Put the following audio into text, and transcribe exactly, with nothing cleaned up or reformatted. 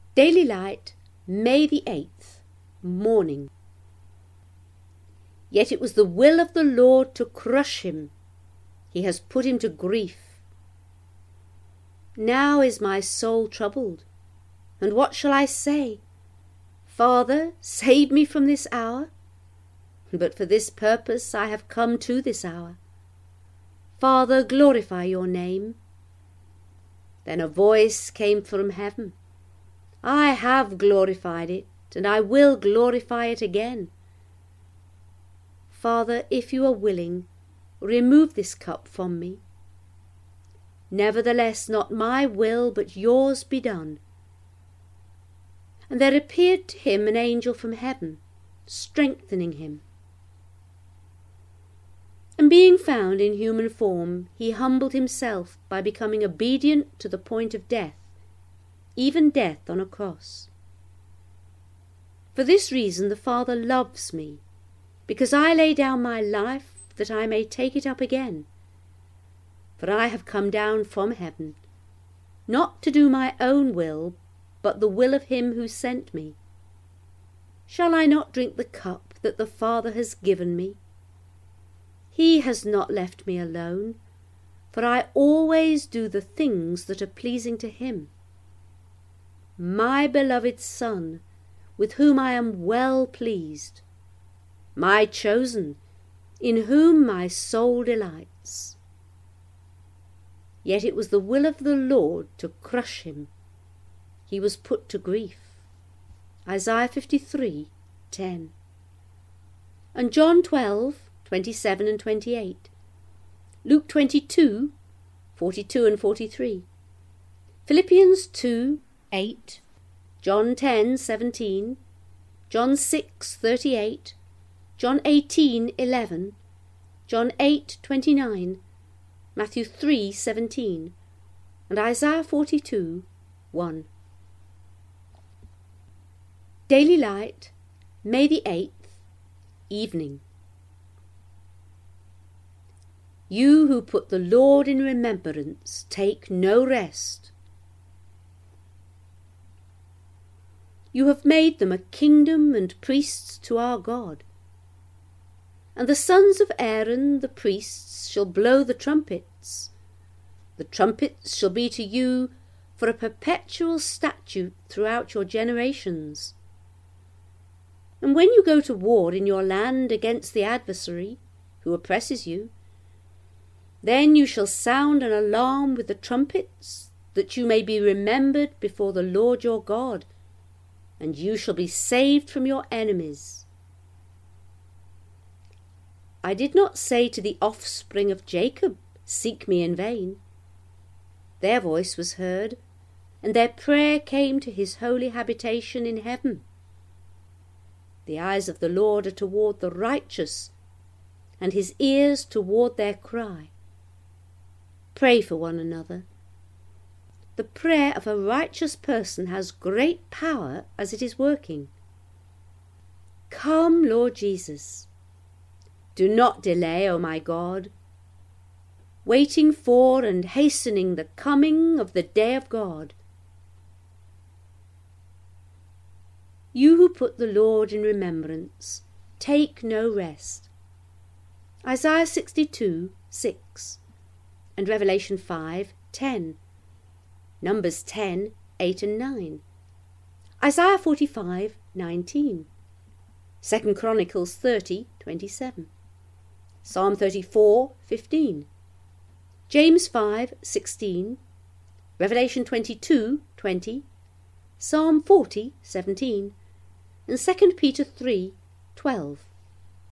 Daily Light, May the eighth, Morning. Yet it was the will of the Lord to crush him. He has put him to grief. Now is my soul troubled, and what shall I say? Father, save me from this hour. But for this purpose I have come to this hour. Father, glorify your name. Then a voice came from heaven. I have glorified it, and I will glorify it again. Father, if you are willing, remove this cup from me. Nevertheless, not my will, but yours be done. And there appeared to him an angel from heaven, strengthening him. And being found in human form, he humbled himself by becoming obedient to the point of death, even death on a cross. For this reason the Father loves me, because I lay down my life that I may take it up again. For I have come down from heaven, not to do my own will, but the will of him who sent me. Shall I not drink the cup that the Father has given me? He has not left me alone, for I always do the things that are pleasing to him. My beloved Son, with whom I am well pleased, my chosen, in whom my soul delights. Yet it was the will of the Lord to crush him. He was put to grief. Isaiah fifty-three, ten. And John twelve, twenty-seven and twenty-eight. Luke twenty-two, forty-two and forty-three. Philippians two, eight. John ten, seventeen. John six, thirty-eight. John eighteen, eleven. John eight, twenty-nine. Matthew three, seventeen. And Isaiah forty-two, one. Daily Light, May the eighth, Evening. You who put the Lord in remembrance take no rest. You have made them a kingdom and priests to our God. And the sons of Aaron the priests shall blow the trumpets. The trumpets shall be to you for a perpetual statute throughout your generations. And when you go to war in your land against the adversary who oppresses you, then you shall sound an alarm with the trumpets, that you may be remembered before the Lord your God, and you shall be saved from your enemies. I did not say to the offspring of Jacob, seek me in vain. Their voice was heard, and their prayer came to his holy habitation in heaven. The eyes of the Lord are toward the righteous, and his ears toward their cry. Pray for one another. The prayer of a righteous person has great power as it is working. Come, Lord Jesus. Do not delay, O my God, waiting for and hastening the coming of the day of God. You who put the Lord in remembrance, take no rest. Isaiah sixty-two, six, and Revelation five, ten. Numbers ten, eight and nine. Isaiah forty-five, nineteen. Second Chronicles thirty, twenty-seven. Psalm thirty-four, fifteen. James five, sixteen. Revelation twenty-two, twenty. Psalm forty, seventeen. And Second Peter three, twelve.